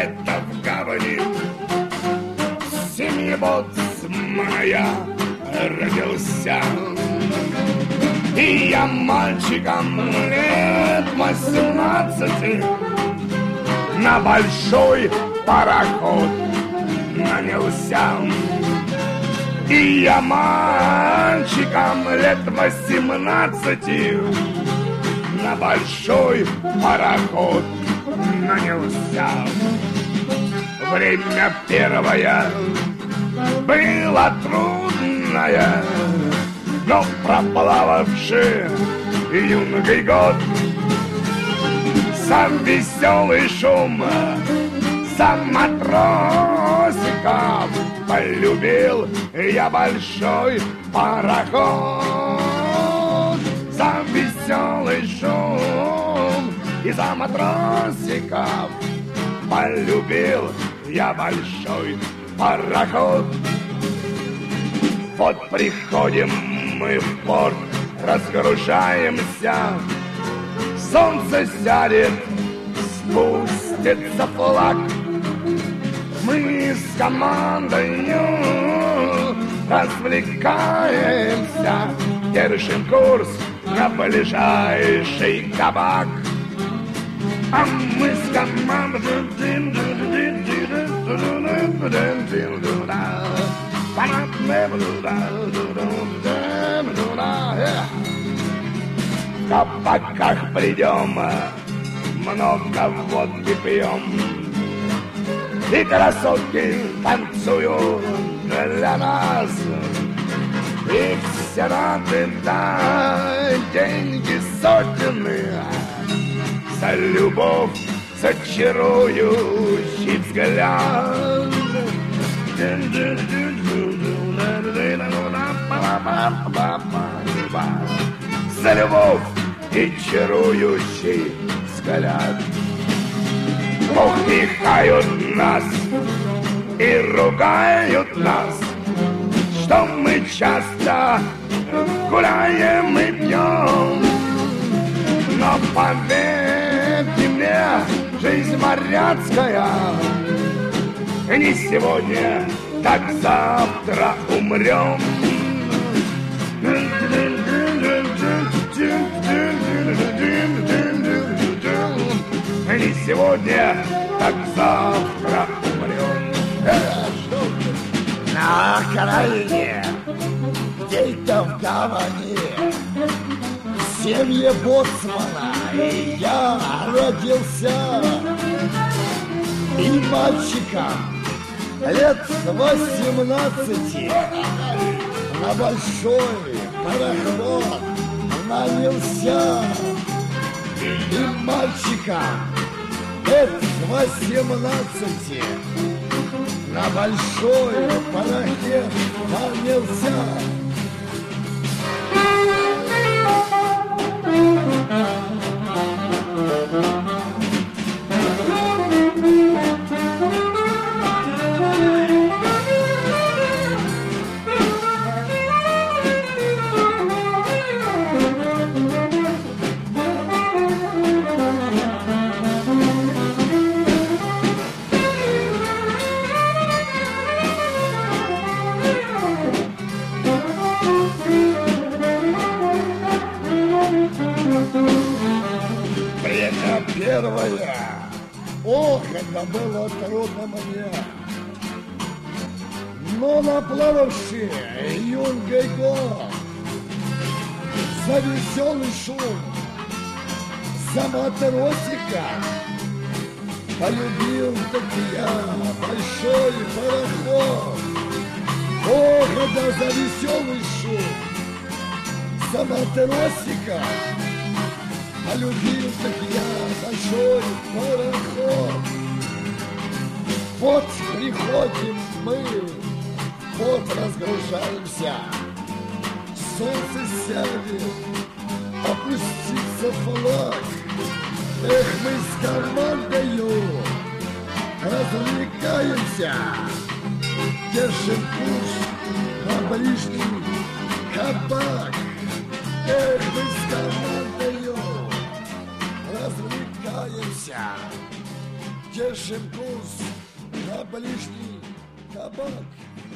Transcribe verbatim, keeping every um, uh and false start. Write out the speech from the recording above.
где-то в гавани в семье боцмана я родился. И я мальчиком лет восемнадцати на большой пароход нанялся. И я мальчиком лет восемнадцати на большой пароход нанялся. Время первое было трудное, но проплававший юный год, сам веселый шум, сам матросиков полюбил я большой пароход. Сам веселый шум и за матросиков полюбил я большой пароход. Вот приходим мы в порт, разгружаемся, солнце сядет, спустится флаг. Мы с командой развлекаемся, держим курс на ближайший кабак. А мы с командой в кабаках придем, много водки пьем, и красотки танцуют для нас. И все рады дать деньги сотенные за любовь, за чарующий взгляд. За любовь и чарующий взгляд. Упрекают нас и ругают нас, что мы часто гуляем и пьем. Но поверьте мне, жизнь моряцкая, не сегодня, так завтра умрем. Не сегодня, так завтра умрем. На окраине, где-то в гавани, в семье боцмана и я родился. И мальчиком лет восемнадцати на большой пароход нанялся. И мальчиком лет восемнадцати на большой пароход нанялся. Время первое. Ох, это было трудно мне. Но наплававший юнгой год, за веселый шум, за матросика полюбил таки я большой пароход. Ох, это за веселый шум, за матросика полюбил таки я большой пароход. Вот приходим мы, вот разгружаемся, солнце сядет, опустится флаг. Эх, мы с командою развлекаемся, держим курс на ближний кабак. Эх, мы с командою развлекаемся. держим курс на ближний кабак.